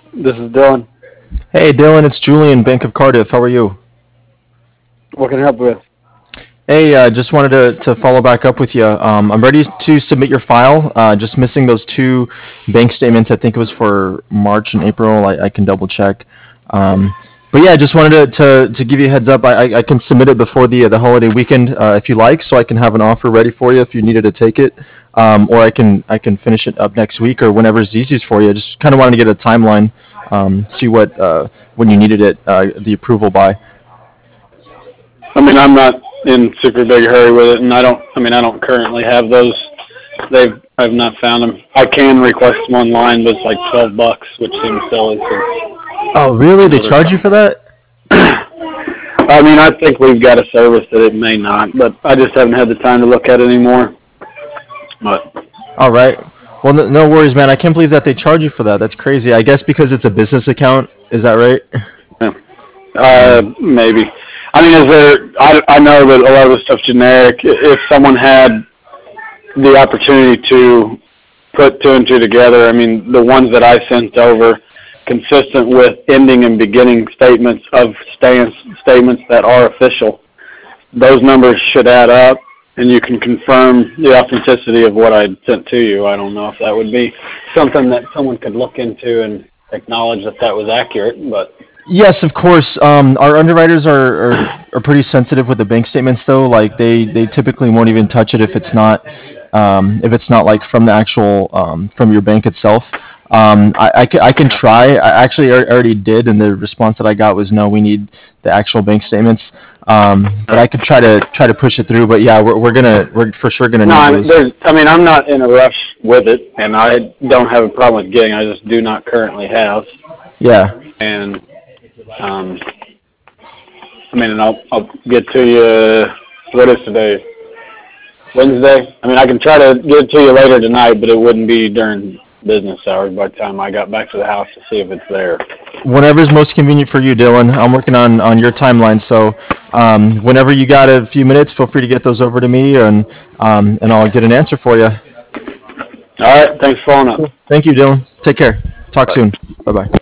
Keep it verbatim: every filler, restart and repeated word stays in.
This is Dylan. Hey Dylan, it's Julian, Bank of Cardiff. How are you? What can I help you with? Hey, uh, just wanted to, to follow back up with you. Um, I'm ready to submit your file. Uh, just missing those two bank statements. I think it was for March and April. I, I can double check. Um, but yeah, I just wanted to, to, to give you a heads up. I, I I can submit it before the the holiday weekend uh, if you like, so I can have an offer ready for you if you needed to take it. Um, or I can I can finish it up next week or whenever it's easiest for you. Just kind of wanted to get a timeline, um, see what uh, when you needed it, uh, the approval by. I mean, I'm not in super big hurry with it, and I don't. I mean, I don't currently have those. They've. I've not found them. I can request them online, but it's like twelve bucks, which seems silly. Oh, really? They charge you for that? I mean, I think we've got a service that it may not, but I just haven't had the time to look at it anymore. But All right. Well, no, no worries, man. I can't believe that they charge you for that. That's crazy. I guess because it's a business account. Is that right? yeah. uh, maybe. I mean, is there? I, I know that a lot of the stuff's generic. If someone had the opportunity to put two and two together, I mean, the ones that I sent over, consistent with ending and beginning statements of stance statements that are official, those numbers should add up, and you can confirm the authenticity of what I sent to you. I don't know if that would be something that someone could look into and acknowledge that that was accurate, but. Yes, of course. Um, our underwriters are, are, are pretty sensitive with the bank statements, though. Like they, they typically won't even touch it if it's not um, if it's not like from the actual um, from your bank itself. Um, I, I, ca- I can try. I actually al- already did, and the response that I got was no. We need the actual bank statements. Um, but I could try to try to push it through. But yeah, we're, we're gonna we're for sure gonna No, need I mean, those. there's, I mean, I'm not in a rush with it, and I don't have a problem with getting. I just do not currently have, Yeah. and um, I mean, and I'll I'll get to you. What is today? Wednesday. I mean, I can try to get it to you later tonight, but it wouldn't be during business hours by the time I got back to the house to see if it's there. Whenever's most convenient for you, Dylan. I'm working on on your timeline, so um, whenever you got a few minutes, feel free to get those over to me, and um, and I'll get an answer for you. All right. Thanks for following up. Thank you, Dylan. Take care. Talk Bye. soon. Bye bye.